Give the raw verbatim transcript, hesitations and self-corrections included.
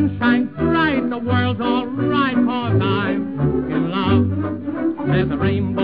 sun shines bright, the world's all right, cause I'm in love. There's a rainbow